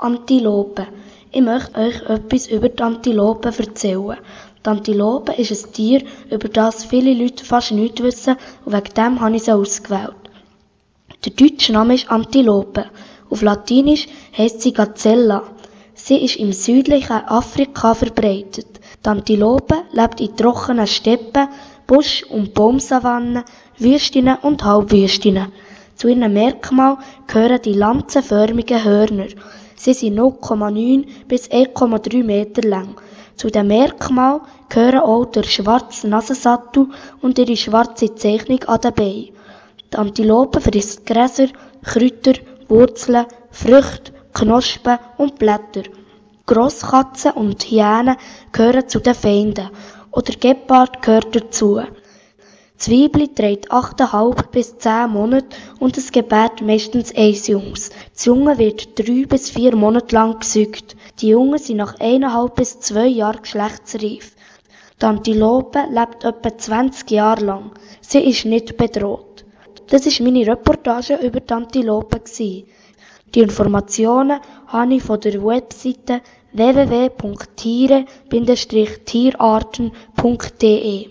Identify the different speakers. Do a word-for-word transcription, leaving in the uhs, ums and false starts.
Speaker 1: Antilope. Ich möchte euch etwas über die Antilope erzählen. Die Antilope ist ein Tier, über das viele Leute fast nichts wissen und wegen dem habe ich sie ausgewählt. Der deutsche Name ist Antilope. Auf Latinisch heisst sie Gazella. Sie ist im südlichen Afrika verbreitet. Die Antilope lebt in trockenen Steppen, Busch- und Baumsavannen, Wüsten und Halbwüsten. Zu ihren Merkmalen gehören die lanzenförmigen Hörner. Sie sind null Komma neun bis eins Komma drei Meter lang. Zu den Merkmalen gehören auch der schwarze Nasensattel und ihre schwarze Zeichnung an den Beinen. Die Antilope frisst Gräser, Kräuter, Wurzeln, Früchte, Knospen und Blätter. Grosskatzen und Hyänen gehören zu den Feinden. Oder Gepard gehört dazu. Das Weibli trägt acht Komma fünf bis zehn Monate und es gebärt meistens ein Junges. Das Junge wird drei bis vier Monate lang gesäugt. Die Jungen sind nach eineinhalb bis zwei Jahren geschlechtsreif. Die Antilope lebt etwa zwanzig Jahre lang. Sie ist nicht bedroht. Das war meine Reportage über die Antilope. Die Informationen habe ich von der Webseite w w w punkt tiere Bindestrich tierarten punkt d e.